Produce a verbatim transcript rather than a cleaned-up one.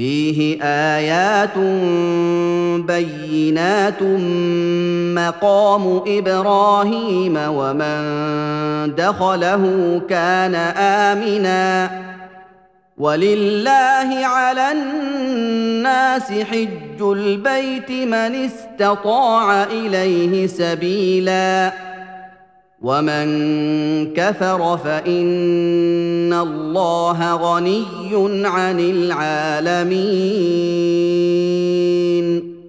فيه آيات بينات مقام إبراهيم ومن دخله كان آمناً ولله على الناس حج البيت من استطاع إليه سبيلاً ومن كفر فإن الله غني عن العالمين